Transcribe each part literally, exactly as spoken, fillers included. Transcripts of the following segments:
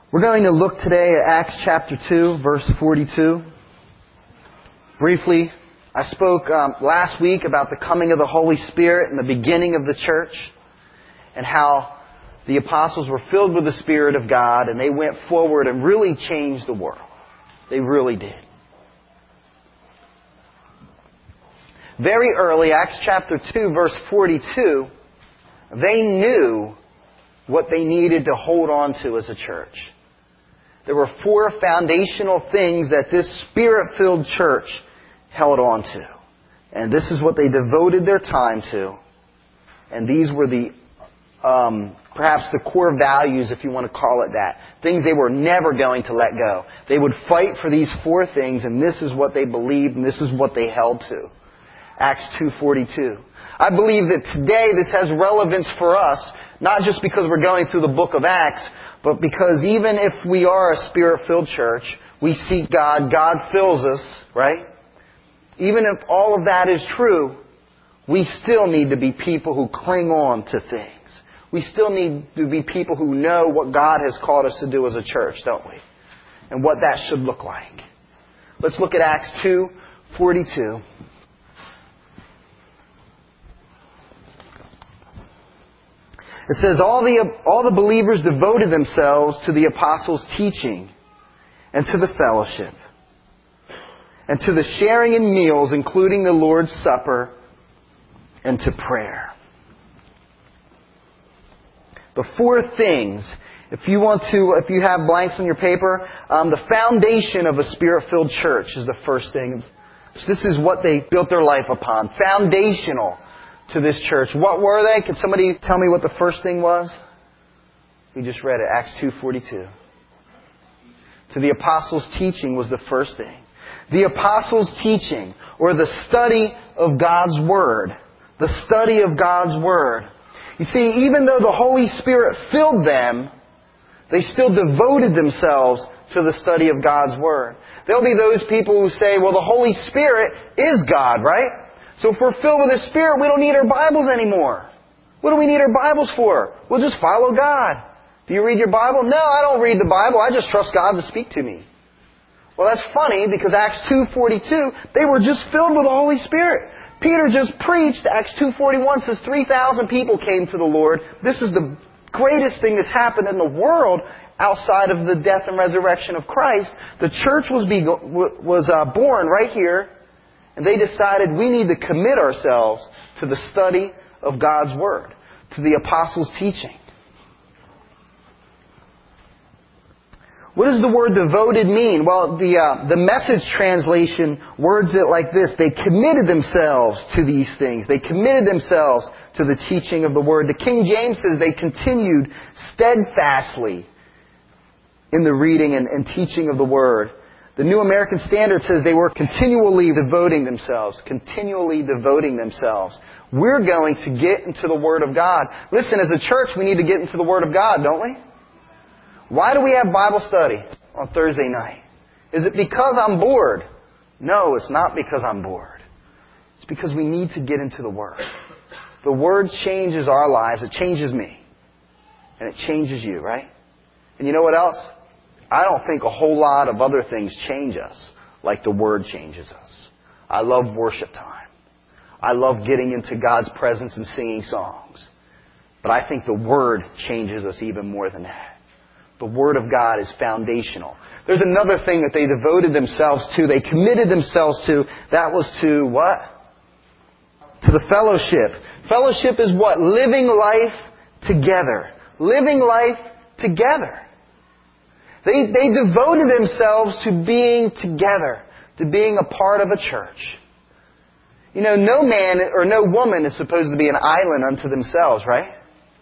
We're going to look today at Acts chapter two, verse forty-two. Briefly, I spoke um, last week about the coming of the Holy Spirit and the beginning of the church, and how the apostles were filled with the Spirit of God and they went forward and really changed the world. They really did. Very early, Acts chapter two, verse forty-two, they knew what they needed to hold on to as a church. There were four foundational things that this Spirit-filled church held on to. And this is what they devoted their time to. And these were the, um, perhaps the core values, if you want to call it that. Things they were never going to let go. They would fight for these four things, and this is what they believed, and this is what they held to. Acts two forty-two. I believe that today this has relevance for us, not just because we're going through the book of Acts, but because even if we are a Spirit-filled church, we seek God, God fills us, right? Even if all of that is true, we still need to be people who cling on to things. We still need to be people who know what God has called us to do as a church, don't we? And what that should look like. Let's look at Acts two forty-two. It says, all the, all the believers devoted themselves to the apostles' teaching and to the fellowship and to the sharing in meals, including the Lord's Supper, and to prayer. The four things, if you want to, if you have blanks on your paper, um, the foundation of a Spirit-filled church is the first thing. This is what they built their life upon. Foundational to this church. What were they? Can somebody tell me what the first thing was? We just read it, Acts two forty-two. To the apostles' teaching was the first thing. The apostles' teaching, or the study of God's Word. The study of God's Word. You see, even though the Holy Spirit filled them, they still devoted themselves to the study of God's Word. There'll be those people who say, well, the Holy Spirit is God, right? So if we're filled with the Spirit, we don't need our Bibles anymore. What do we need our Bibles for? We'll just follow God. Do you read your Bible? No, I don't read the Bible. I just trust God to speak to me. Well, that's funny because Acts two forty-two, they were just filled with the Holy Spirit. Peter just preached. Acts two forty-one says three thousand people came to the Lord. This is the greatest thing that's happened in the world outside of the death and resurrection of Christ. The church was, be, was uh, born right here. And they decided we need to commit ourselves to the study of God's Word, to the apostles' teaching. What does the word devoted mean? Well, the uh, the Message translation words it like this. They committed themselves to these things. They committed themselves to the teaching of the Word. The King James says they continued steadfastly in the reading and, and teaching of the Word. The New American Standard says they were continually devoting themselves. Continually devoting themselves. We're going to get into the Word of God. Listen, as a church, we need to get into the Word of God, don't we? Why do we have Bible study on Thursday night? Is it because I'm bored? No, it's not because I'm bored. It's because we need to get into the Word. The Word changes our lives. It changes me. And it changes you, right? And you know what else? I don't think a whole lot of other things change us like the Word changes us. I love worship time. I love getting into God's presence and singing songs. But I think the Word changes us even more than that. The Word of God is foundational. There's another thing that they devoted themselves to, they committed themselves to. That was to what? To the fellowship. Fellowship is what? Living life together. Living life together. They, they devoted themselves to being together, to being a part of a church. You know, no man or no woman is supposed to be an island unto themselves, right?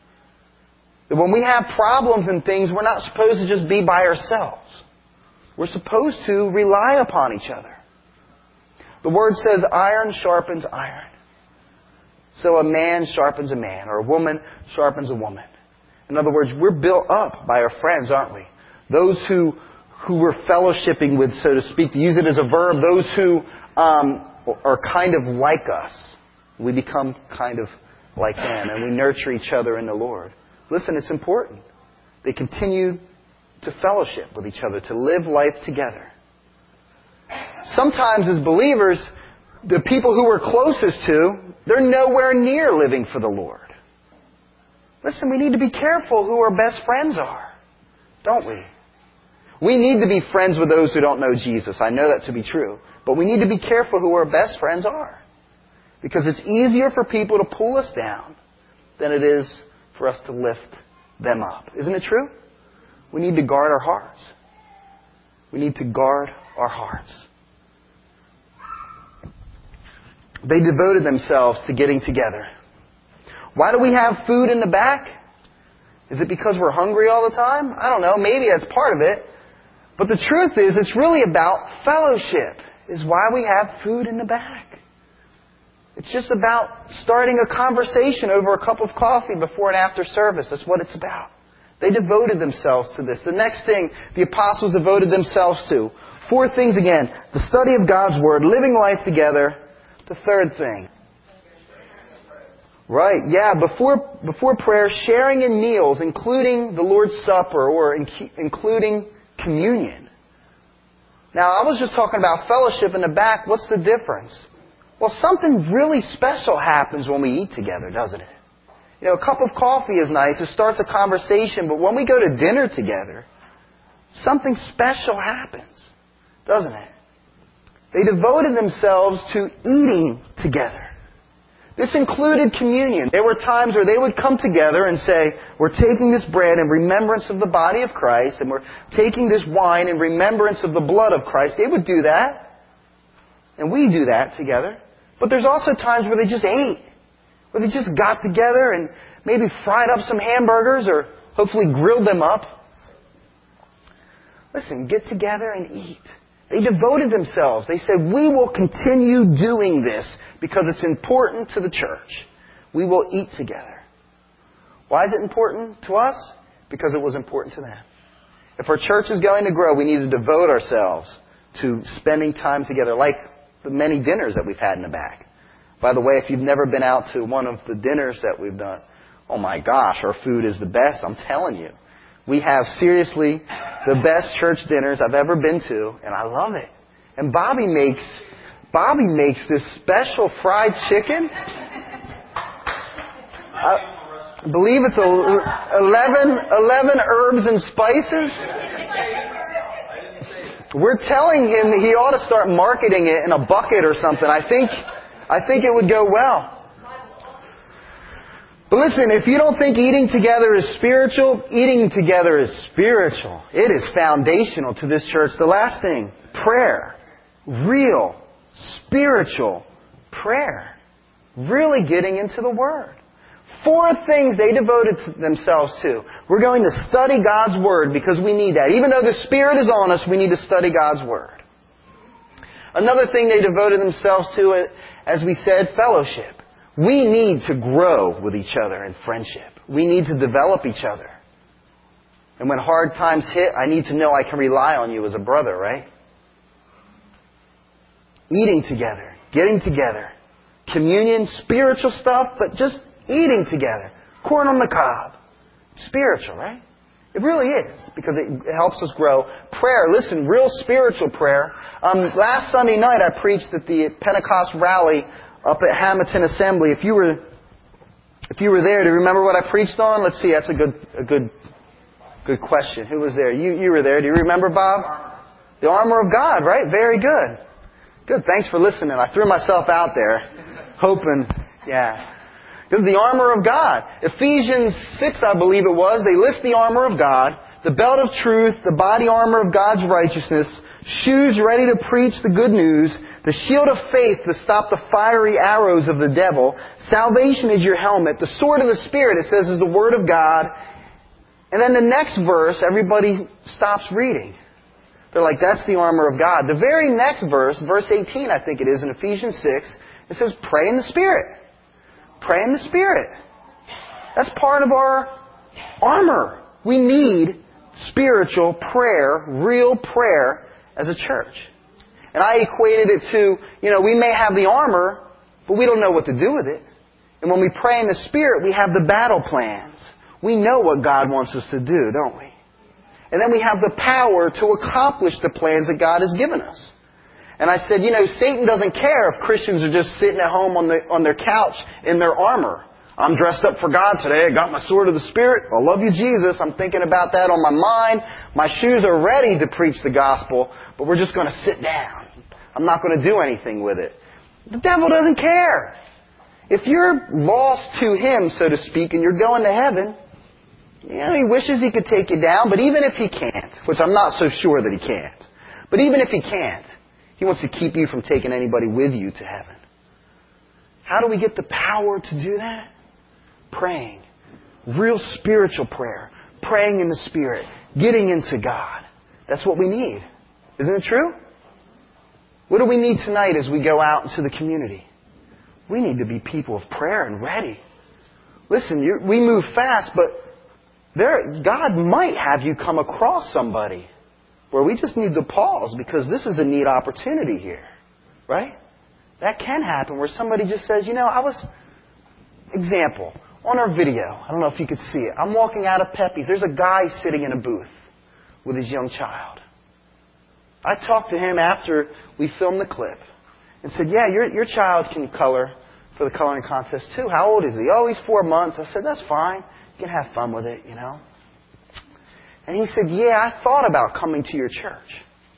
When we have problems and things, we're not supposed to just be by ourselves. We're supposed to rely upon each other. The Word says iron sharpens iron. So a man sharpens a man, or a woman sharpens a woman. In other words, we're built up by our friends, aren't we? Those who who we're fellowshipping with, so to speak, to use it as a verb, those who um, are kind of like us. We become kind of like them, and we nurture each other in the Lord. Listen, it's important. They continued to fellowship with each other, to live life together. Sometimes as believers, the people who we're closest to, they're nowhere near living for the Lord. Listen, we need to be careful who our best friends are, don't we? We need to be friends with those who don't know Jesus. I know that to be true. But we need to be careful who our best friends are. Because it's easier for people to pull us down than it is for us to lift them up. Isn't it true? We need to guard our hearts. We need to guard our hearts. They devoted themselves to getting together. Why do we have food in the back? Is it because we're hungry all the time? I don't know. Maybe that's part of it. But the truth is, it's really about fellowship, is why we have food in the back. It's just about starting a conversation over a cup of coffee before and after service. That's what it's about. They devoted themselves to this. The next thing the apostles devoted themselves to. Four things again. The study of God's Word, living life together. The third thing. Right, yeah, before before prayer, sharing in meals, including the Lord's Supper or in, including communion. Now, I was just talking about fellowship in the back. What's the difference? Well, something really special happens when we eat together, doesn't it? You know, a cup of coffee is nice. It starts a conversation. But when we go to dinner together, something special happens, doesn't it? They devoted themselves to eating together. This included communion. There were times where they would come together and say, we're taking this bread in remembrance of the body of Christ, and we're taking this wine in remembrance of the blood of Christ. They would do that. And we do that together. But there's also times where they just ate. Where they just got together and maybe fried up some hamburgers or hopefully grilled them up. Listen, get together and eat. They devoted themselves. They said, we will continue doing this because it's important to the church. We will eat together. Why is it important to us? Because it was important to them. If our church is going to grow, we need to devote ourselves to spending time together, like the many dinners that we've had in the back. By the way, if you've never been out to one of the dinners that we've done, oh my gosh, our food is the best, I'm telling you. We have, seriously, the best church dinners I've ever been to, and I love it. And Bobby makes, Bobby makes this special fried chicken. I believe it's eleven, eleven herbs and spices. We're telling him he ought to start marketing it in a bucket or something. I think, I think it would go well. But listen, if you don't think eating together is spiritual, eating together is spiritual. It is foundational to this church. The last thing, prayer. Real, spiritual prayer. Really getting into the Word. Four things they devoted themselves to. We're going to study God's Word because we need that. Even though the Spirit is on us, we need to study God's Word. Another thing they devoted themselves to, as we said, fellowship. We need to grow with each other in friendship. We need to develop each other. And when hard times hit, I need to know I can rely on you as a brother, right? Eating together, getting together, communion, spiritual stuff, but just eating together. Corn on the cob. Spiritual, right? It really is, because it helps us grow. Prayer, listen, real spiritual prayer. Um, last Sunday night I preached at the Pentecost rally up at Hamilton Assembly. If you were, if you were there, do you remember what I preached on? Let's see. That's a good, a good, good question. Who was there? You, you were there. Do you remember, Bob? The armor of God, right? Very good. Good. Thanks for listening. I threw myself out there, hoping, yeah. This is the armor of God. Ephesians six, I believe it was. They list the armor of God, the belt of truth, the body armor of God's righteousness, shoes ready to preach the good news, the shield of faith to stop the fiery arrows of the devil. Salvation is your helmet. The sword of the Spirit, it says, is the Word of God. And then the next verse, everybody stops reading. They're like, that's the armor of God. The very next verse, verse eighteen, I think it is, in Ephesians six, it says, pray in the Spirit. Pray in the Spirit. That's part of our armor. We need spiritual prayer, real prayer as a church. And I equated it to, you know, we may have the armor, but we don't know what to do with it. And when we pray in the Spirit, we have the battle plans. We know what God wants us to do, don't we? And then we have the power to accomplish the plans that God has given us. And I said, you know, Satan doesn't care if Christians are just sitting at home on, the, on their couch in their armor. I'm dressed up for God today. I got my sword of the Spirit. I love you, Jesus. I'm thinking about that on my mind. My shoes are ready to preach the gospel, but we're just going to sit down. I'm not going to do anything with it. The devil doesn't care. If you're lost to him, so to speak, and you're going to heaven, you know, he wishes he could take you down, but even if he can't, which I'm not so sure that he can't, but even if he can't, he wants to keep you from taking anybody with you to heaven. How do we get the power to do that? Praying. Real spiritual prayer. Praying in the Spirit. Getting into God. That's what we need. Isn't it true? What do we need tonight as we go out into the community? We need to be people of prayer and ready. Listen, you're, we move fast, but there, God might have you come across somebody where we just need to pause because this is a neat opportunity here. Right? That can happen where somebody just says, you know, I was... Example. On our video, I don't know if you could see it. I'm walking out of Pepe's. There's a guy sitting in a booth with his young child. I talked to him after we filmed the clip and said, yeah, your your child can color for the coloring contest too. How old is he? Oh, he's four months. I said, that's fine. You can have fun with it, you know. And he said, yeah, I thought about coming to your church.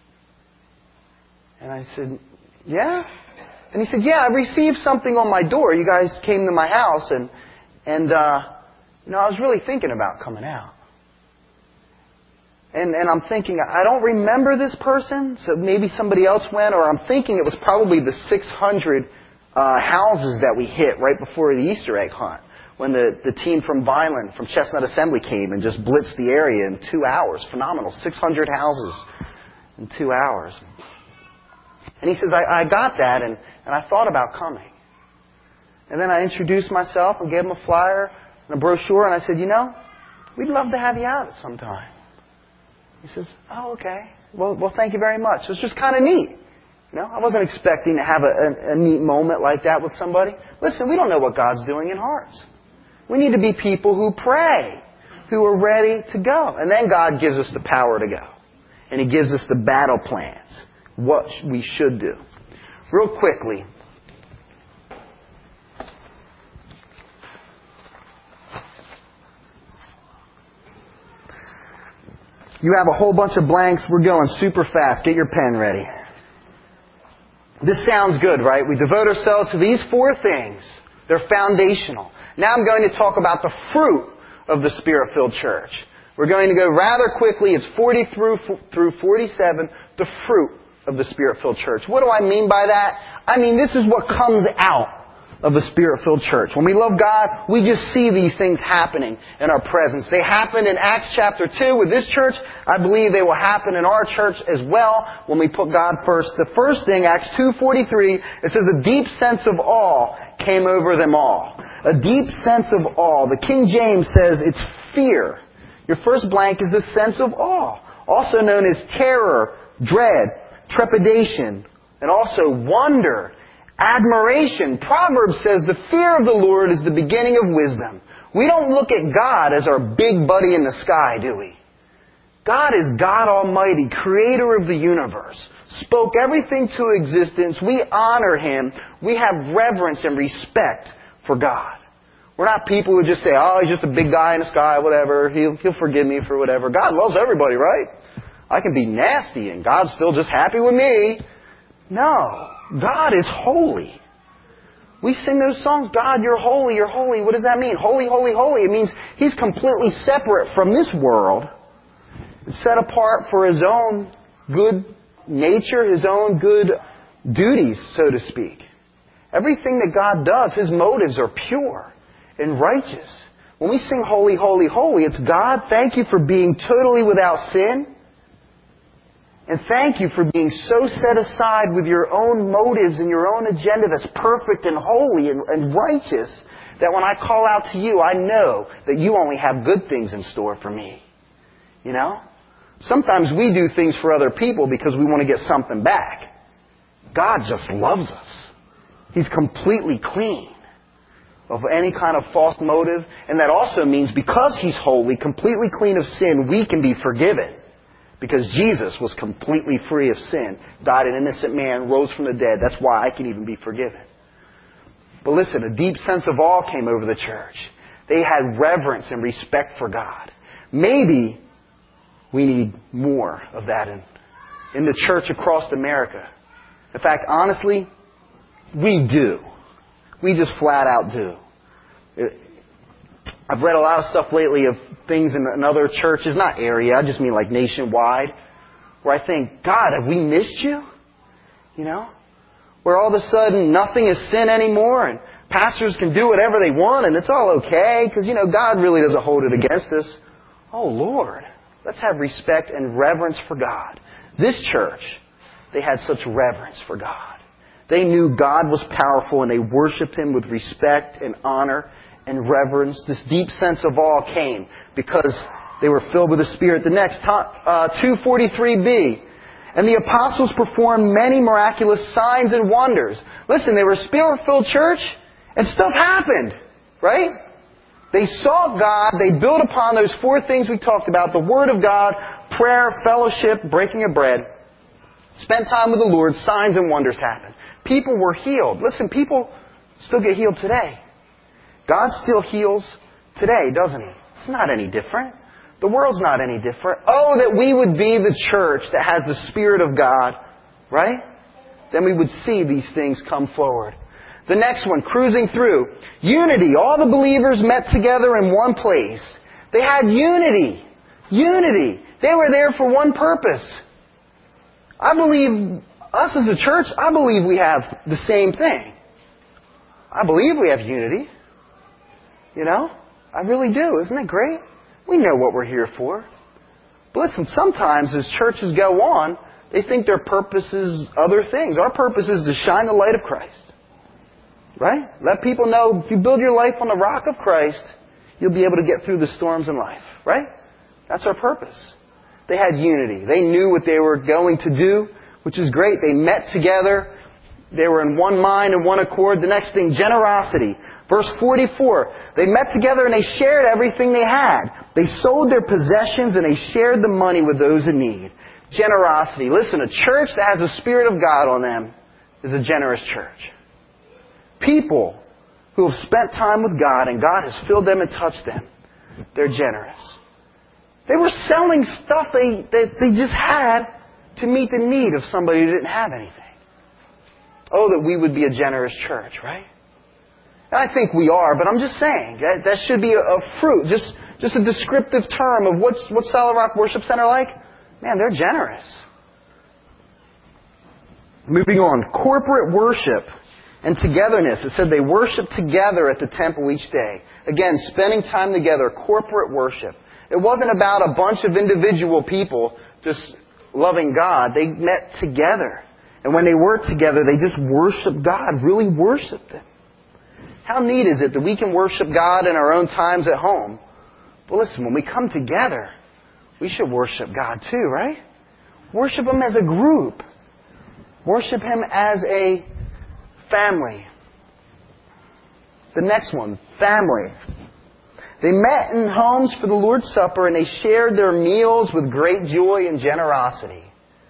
And I said, yeah? And he said, yeah, I received something on my door. You guys came to my house and And, uh, you know, I was really thinking about coming out. And, and I'm thinking, I don't remember this person, so maybe somebody else went, or I'm thinking it was probably the six hundred uh, houses that we hit right before the Easter egg hunt, when the, the team from Vineland, from Chestnut Assembly came and just blitzed the area in two hours. Phenomenal. six hundred houses in two hours. And he says, I, I got that, and, and I thought about coming. And then I introduced myself and gave him a flyer and a brochure, and I said, you know, we'd love to have you out at some time. He says, oh, okay. Well, well, thank you very much. It was just kind of neat. You know, I wasn't expecting to have a, a, a neat moment like that with somebody. Listen, we don't know what God's doing in hearts. We need to be people who pray, who are ready to go. And then God gives us the power to go. And He gives us the battle plans, what we should do. Real quickly, you have a whole bunch of blanks. We're going super fast. Get your pen ready. This sounds good, right? We devote ourselves to these four things. They're foundational. Now I'm going to talk about the fruit of the Spirit-filled church. We're going to go rather quickly. It's forty through through forty-seven. The fruit of the Spirit-filled church. What do I mean by that? I mean, this is what comes out of a Spirit-filled church. When we love God, we just see these things happening in our presence. They happened in Acts chapter two with this church. I believe they will happen in our church as well when we put God first. The first thing, Acts two forty-three, it says a deep sense of awe came over them all. A deep sense of awe. The King James says it's fear. Your first blank is the sense of awe, also known as terror, dread, trepidation, and also wonder, admiration. Proverbs says the fear of the Lord is the beginning of wisdom. We don't look at God as our big buddy in the sky, do we? God is God Almighty, creator of the universe, spoke everything to existence. We honor Him. We have reverence and respect for God. We're not people who just say, oh, He's just a big guy in the sky, whatever. He'll, he'll forgive me for whatever. God loves everybody, right? I can be nasty and God's still just happy with me. No. God is holy. We sing those songs, God, you're holy, you're holy. What does that mean? Holy, holy, holy. It means He's completely separate from this world, set apart for His own good nature, His own good duties, so to speak. Everything that God does, His motives are pure and righteous. When we sing holy, holy, holy, it's God, thank you for being totally without sin. And thank you for being so set aside with your own motives and your own agenda that's perfect and holy and, and righteous that when I call out to you, I know that you only have good things in store for me. You know? Sometimes we do things for other people because we want to get something back. God just loves us. He's completely clean. of any kind of false motive. And that also means because He's holy, completely clean of sin, we can be forgiven. Because Jesus was completely free of sin, died an innocent man, rose from the dead. That's why I can even be forgiven. But listen, a deep sense of awe came over the church. They had reverence and respect for God. Maybe we need more of that in, in the church across America. In fact, honestly, we do. We just flat out do. It, I've read a lot of stuff lately of things in, in other churches, not area, I just mean like nationwide, where I think, God, have we missed you? You know? Where all of a sudden nothing is sin anymore and pastors can do whatever they want and it's all okay because, you know, God really doesn't hold it against us. Oh, Lord, let's have respect and reverence for God. This church, they had such reverence for God. They knew God was powerful and they worshiped Him with respect and honor and reverence. This deep sense of awe came because they were filled with the Spirit. The next, uh, two forty-three b. And the apostles performed many miraculous signs and wonders. Listen, they were a Spirit-filled church and stuff happened. Right? They sought God. They built upon those four things we talked about. The Word of God, prayer, fellowship, breaking of bread. Spent time with the Lord. Signs and wonders happened. People were healed. Listen, people still get healed today. God still heals today, doesn't He? It's not any different. The world's not any different. Oh, that we would be the church that has the Spirit of God, right? Then we would see these things come forward. The next one, cruising through. Unity. All the believers met together in one place. They had unity. Unity. They were there for one purpose. I believe, us as a church, I believe we have the same thing. I believe we have unity. You know? I really do. Isn't it great? We know what we're here for. But listen, sometimes as churches go on, they think their purpose is other things. Our purpose is to shine the light of Christ. Right? Let people know if you build your life on the rock of Christ, you'll be able to get through the storms in life. Right? That's our purpose. They had unity. They knew what they were going to do, which is great. They met together. They were in one mind and one accord. The next thing, generosity. Verse forty-four, they met together and they shared everything they had. They sold their possessions and they shared the money with those in need. Generosity. Listen, a church that has the Spirit of God on them is a generous church. People who have spent time with God and God has filled them and touched them, they're generous. They were selling stuff they, that they just had to meet the need of somebody who didn't have anything. Oh, that we would be a generous church, right? And I think we are, but I'm just saying, that, that should be a, a fruit, just, just a descriptive term of what's, what's Solid Rock Worship Center like. Man, they're generous. Moving on, corporate worship and togetherness. It said they worshiped together at the temple each day. Again, spending time together, corporate worship. It wasn't about a bunch of individual people just loving God. They met together. And when they were together, they just worshiped God, really worshiped Him. How neat is it that we can worship God in our own times at home? Well, listen, when we come together, we should worship God too, right? Worship Him as a group. Worship Him as a family. The next one, family. They met in homes for the Lord's Supper and they shared their meals with great joy and generosity.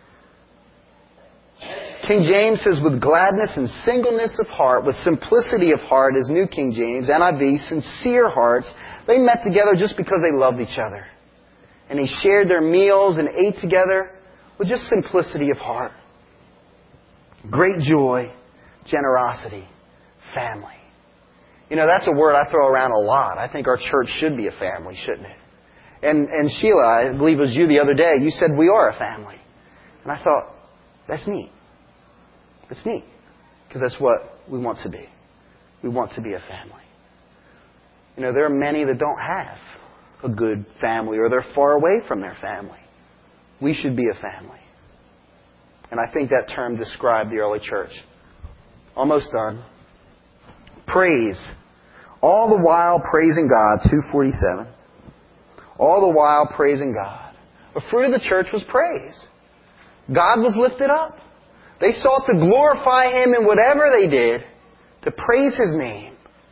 King James says, with gladness and singleness of heart, with simplicity of heart, as New King James, N I V, sincere hearts, they met together just because they loved each other. And they shared their meals and ate together with just simplicity of heart. Great joy, generosity, family. You know, that's a word I throw around a lot. I think our church should be a family, shouldn't it? And, and Sheila, I believe it was you the other day, you said we are a family. And I thought, that's neat. It's neat, because that's what we want to be. We want to be a family. You know, there are many that don't have a good family or they're far away from their family. We should be a family. And I think that term described the early church. Almost done. Praise. All the while praising God, two forty-seven. All the while praising God. The fruit of the church was praise. God was lifted up. They sought to glorify Him in whatever they did, to praise His name.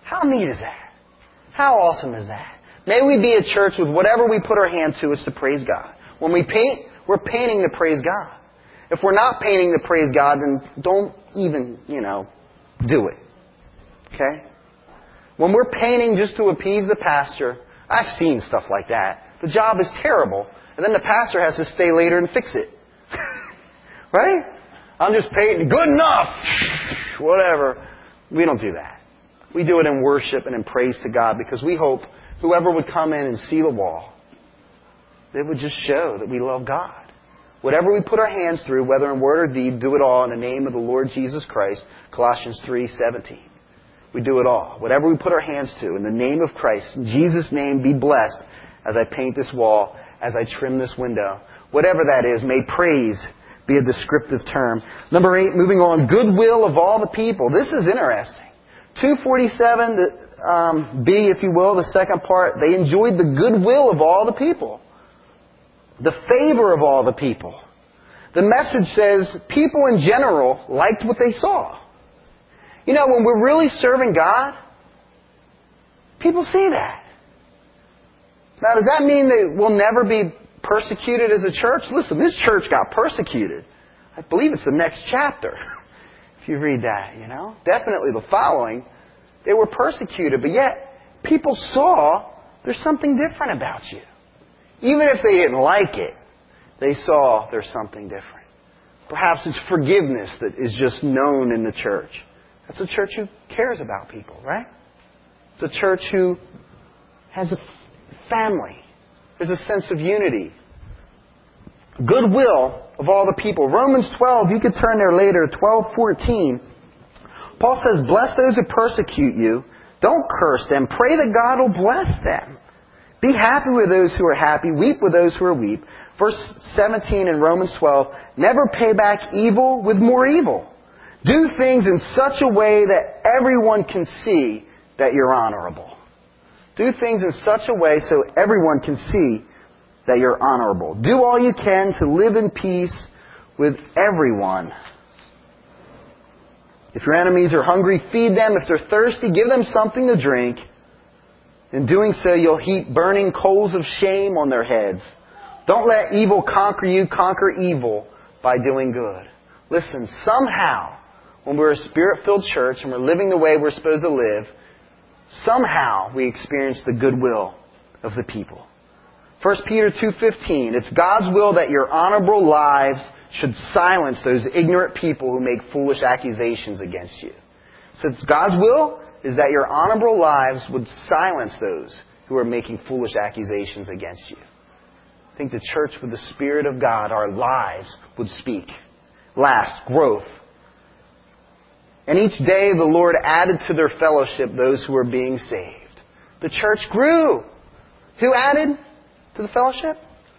How neat is that? How awesome is that? May we be a church with whatever we put our hand to is to praise God. When we paint, we're painting to praise God. If we're not painting to praise God, then don't even, you know, do it. Okay? When we're painting just to appease the pastor, I've seen stuff like that. The job is terrible, and then the pastor has to stay later and fix it. Right? I'm just painting. Good enough! Whatever. We don't do that. We do it in worship and in praise to God because we hope whoever would come in and see the wall, it would just show that we love God. Whatever we put our hands through, whether in word or deed, do it all in the name of the Lord Jesus Christ. Colossians three seventeen. We do it all. Whatever we put our hands to, in the name of Christ, in Jesus' name, be blessed as I paint this wall, as I trim this window. Whatever that is, may praise be a descriptive term. Number eight, moving on, goodwill of all the people. This is interesting. two forty-seven, the, um, B, if you will, the second part, they enjoyed the goodwill of all the people. The favor of all the people. The message says people in general liked what they saw. You know, when we're really serving God, people see that. Now, does that mean that we'll never be persecuted as a church? Listen, this church got persecuted. I believe it's the next chapter. If you read that, you know. Definitely the following. They were persecuted, but yet people saw there's something different about you. Even if they didn't like it, they saw there's something different. Perhaps it's forgiveness that is just known in the church. That's a church who cares about people, right? It's a church who has a family. There's a sense of unity. Goodwill of all the people. Romans twelve, you could turn there later, twelve fourteen. Paul says, bless those who persecute you. Don't curse them. Pray that God will bless them. Be happy with those who are happy. Weep with those who are weep. Verse seventeen in Romans twelve, never pay back evil with more evil. Do things in such a way that everyone can see that you're honorable. Do things in such a way so everyone can see that you're honorable. Do all you can to live in peace with everyone. If your enemies are hungry, feed them. If they're thirsty, give them something to drink. In doing so, you'll heap burning coals of shame on their heads. Don't let evil conquer you. Conquer evil by doing good. Listen, somehow, when we're a Spirit-filled church and we're living the way we're supposed to live, somehow we experience the goodwill of the people. First Peter two fifteen, it's God's will that your honorable lives should silence those ignorant people who make foolish accusations against you. So it's God's will is that your honorable lives would silence those who are making foolish accusations against you. I think the church with the Spirit of God, our lives would speak. Last, growth. And each day the Lord added to their fellowship those who were being saved. The church grew. Who added to the fellowship?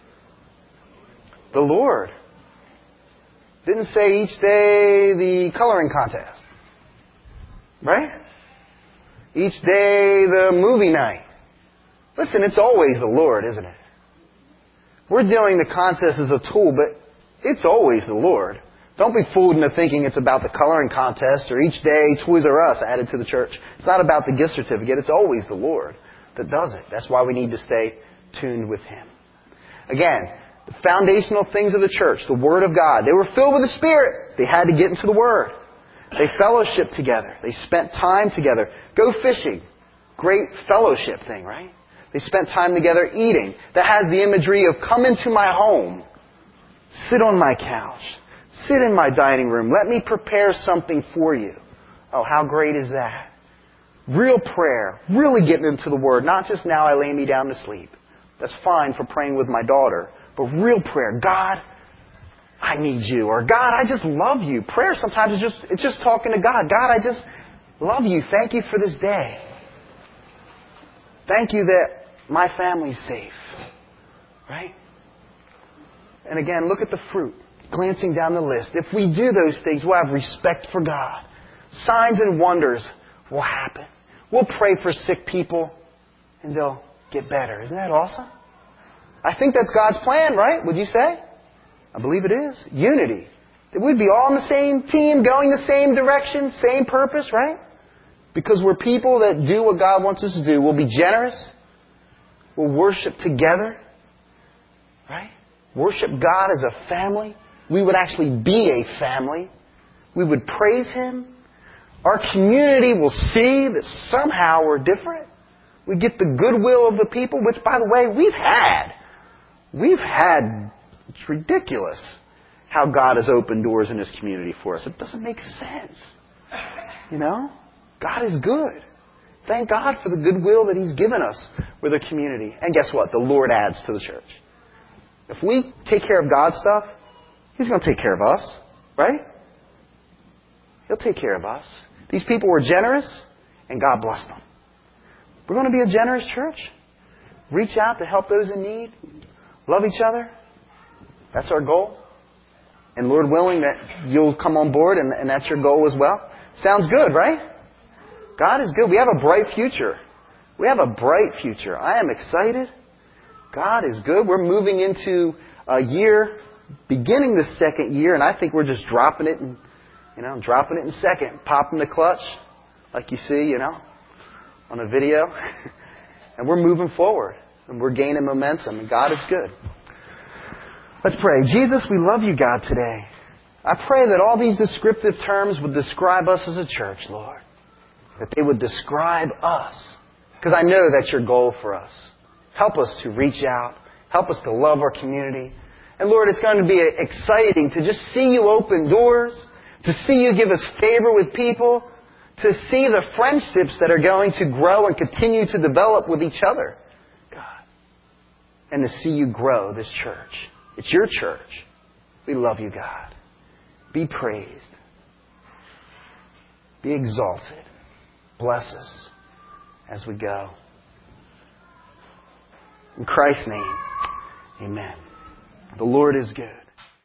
The Lord. Didn't say each day the coloring contest. Right? Each day the movie night. Listen, it's always the Lord, isn't it? We're doing the contest as a tool, but it's always the Lord. Don't be fooled into thinking it's about the coloring contest or each day Toys R Us added to the church. It's not about the gift certificate. It's always the Lord that does it. That's why we need to stay tuned with Him. Again, the foundational things of the church, the Word of God. They were filled with the Spirit. They had to get into the Word. They fellowshiped together. They spent time together. Go fishing. Great fellowship thing, right? They spent time together eating. That has the imagery of come into my home. Sit on my couch. Sit in my dining room. Let me prepare something for you. Oh, how great is that? Real prayer. Really getting into the Word. Not just now I lay me down to sleep. That's fine for praying with my daughter. But real prayer. God, I need you. Or God, I just love you. Prayer sometimes is just, it's just talking to God. God, I just love you. Thank you for this day. Thank you that my family's safe. Right? And again, look at the fruit. Glancing down the list. If we do those things, we'll have respect for God. Signs and wonders will happen. We'll pray for sick people and they'll get better. Isn't that awesome? I think that's God's plan, right? Would you say? I believe it is. Unity. That we'd be all on the same team, going the same direction, same purpose, right? Because we're people that do what God wants us to do. We'll be generous. We'll worship together. Right? Worship God as a family. We would actually be a family. We would praise Him. Our community will see that somehow we're different. We get the goodwill of the people, which, by the way, we've had. We've had, it's ridiculous how God has opened doors in His community for us. It doesn't make sense. You know? God is good. Thank God for the goodwill that He's given us with our community. And guess what? The Lord adds to the church. If we take care of God's stuff, He's going to take care of us. Right? He'll take care of us. These people were generous, and God blessed them. We're going to be a generous church. Reach out to help those in need. Love each other. That's our goal. And Lord willing that you'll come on board and, and that's your goal as well. Sounds good, right? God is good. We have a bright future. We have a bright future. I am excited. God is good. We're moving into a year, beginning the second year, and I think we're just dropping it and, you know, dropping it in second, popping the clutch, like you see, you know, on a video. And we're moving forward. And we're gaining momentum. And God is good. Let's pray. Jesus, we love you, God, today. I pray that all these descriptive terms would describe us as a church, Lord. That they would describe us. Because I know that's your goal for us. Help us to reach out. Help us to love our community. And Lord, it's going to be exciting to just see you open doors. To see you give us favor with people. To see the friendships that are going to grow and continue to develop with each other. God. And to see you grow this church. It's your church. We love you, God. Be praised. Be exalted. Bless us as we go. In Christ's name, amen. The Lord is good.